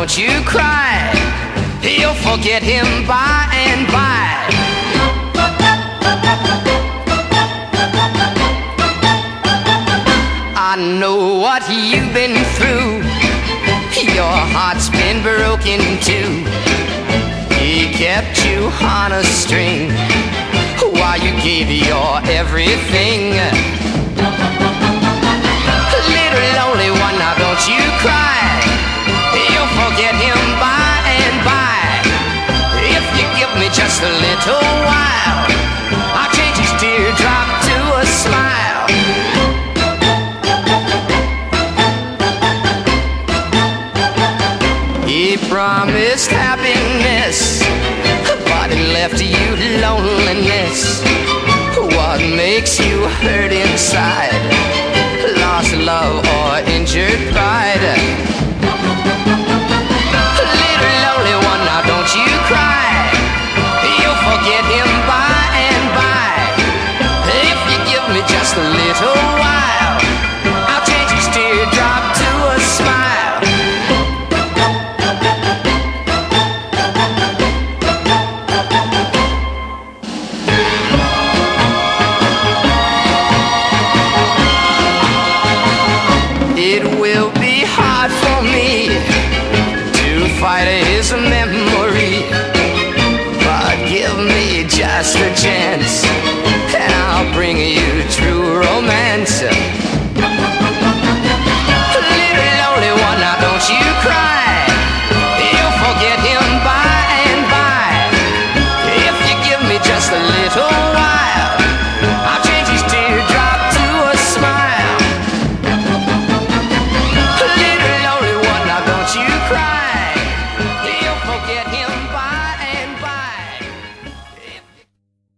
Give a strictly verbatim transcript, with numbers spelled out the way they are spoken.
don't you cry. You'll forget him by and by. I know what you've been through. Your heart's been broken too. He kept you on a string while you gave your everything. Little lonely one, now don't you cry. You'll forget him by and by. If you give me just a little while, I'll change his teardrop to a smile. He promised happiness, but it left you loneliness. What makes you hurt inside? Lost love or injured pride? Little lonely one, now don't you cry. You'll forget him by and by. If you give me just a little while, I'll change his teardrop to a smile. It will be hard for me to fight his memory, but give me just a chance, and I'll bring you true romance.